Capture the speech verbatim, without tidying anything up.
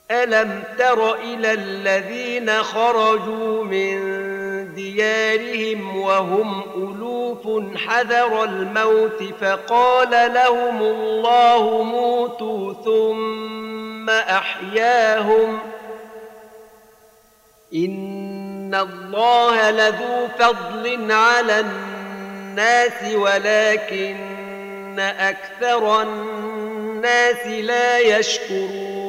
ألم تر إلى الذين خرجوا من ديارهم وهم ألوف حذر الموت فقال لهم الله موتوا ثم أحياهم إن الله لذو فضل على الناس ولكن أكثر الناس لا يشكرون